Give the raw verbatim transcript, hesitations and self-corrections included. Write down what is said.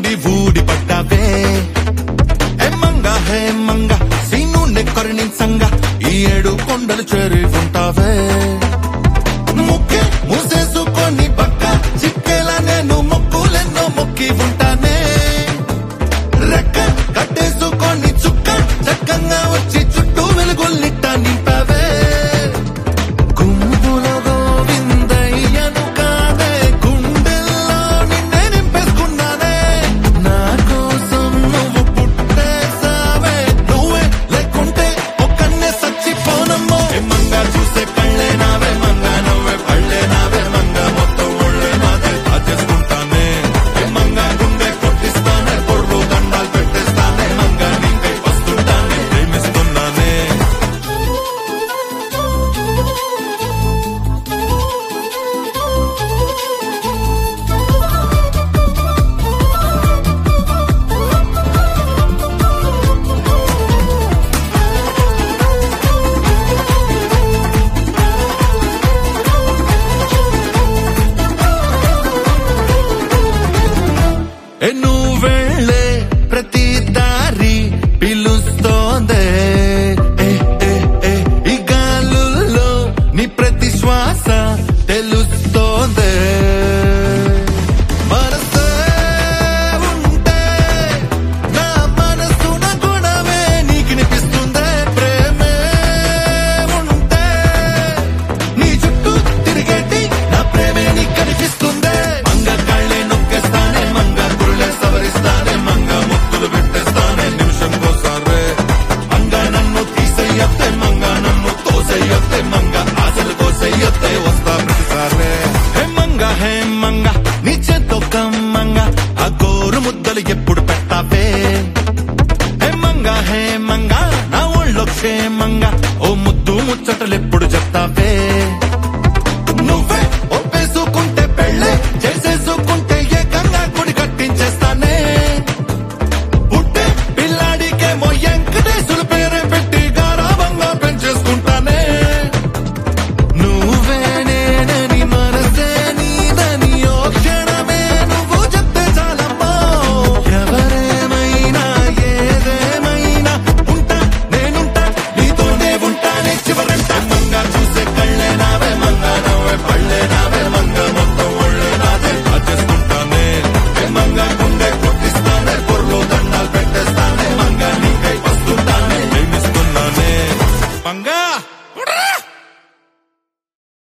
నుండి ఊడి పడ్డావే ఏ మంగ హే మంగ సీను నెక్కరినించంగా ఈ ఏడు కొండలు చేరి ఉంటావే ముక్కే మూసేసుకొని పక్క చిక్కేలా నేను మొక్కులెన్నో మొక్కి ఉంటానే రెక్క కట్టేసుకొని చుక్క చక్కంగా వచ్చి చుట్టూ వెలుగుల్నిట్ట నింపావే గుంపులో గోవిందయ్యను కాదే గుండెల్లో నిన్నే నింపేసుకున్నానే నా కోసం నువ్వు పుట్టేసావే నువ్వే లేకుంటే ఒక్కన్నే సచ్చిపోనమ్మో మంగా చూసే కళ్ళే నావే మంగా నవ్వే పళ్ళే నావే మంగా మొత్తం ఒళ్ళే నాదే దాచేసుకుంటానే మంగా గుండె కొట్టిస్తానే పొర్రు దండాలు పెట్టేస్తానే మంగా నీకై వస్తుంటానే ప్రేమిస్తున్నానే నువ్వెళ్ళే ప్రతి దారి పిలుస్తోందే ఏ, ఏ, ఏ, ఈ గాలుల్లో నీ ప్రతి శ్వాస తెలుస్తోందే మనసే ఉంటే నా మనసున గుణమే నీకినిపిస్తుందే ప్రేమే ఉంటే నీ చుట్టూ తిరిగేటి నా ప్రేమే నీకు కనిపిస్తుందే మంగ కళ్ళే నొక్కేస్తానే మంగ గురులే సవరిస్తానే మంగ ముక్కులు పెట్టేస్తానే నిమిషం కోసారే మంగ నన్ను తీసేయత్తే మంగ నన్ను తోసేయత్తే మంగ ఆశలు కోసేయత్తే వస్తా ప్రతిసారే హే మంగ హే మంగ నీ చేత్తో కమ్మంగ ఆ గోరు ముద్దలు ఎప్పుడు పెడతావే హే మంగ హే మంగ నా ఒళ్ళో క్షేమంగా ఓ ముద్దు ముచ్చటలు ఎప్పుడు చెప్తావే నువ్వే ఒప్పేసుకుంటే పెళ్ళే చేసేసుకుంటే ఏకంగా గుడి కట్టించేస్తానే పుట్టే పిల్లాడికేమో వెంకటేశ్వర పేరే పెట్టి గారాబంగా పెంచేసుకుంటానే నువ్వే నేనని మనసే నీదని ఓ క్షణమే నువ్వు చెప్తే చాలమ్మా ఎవరేమైనా ఏదేమైనా ఉంటా నేనుంటా నీతోనే ఉంటానే చివరంట మంగ చూసే కళ్ళే నావే మంగ నవ్వే పళ్ళే నావే మంగ మొత్తం ఒళ్ళే నాదే దాచేసుకుంటానే మంగ గుండె కొట్టిస్తానే పొర్లో దండాలు పెట్టేస్తానే మంగ నీకై వస్తుంటానే ప్రేమిస్తున్నానే మంగ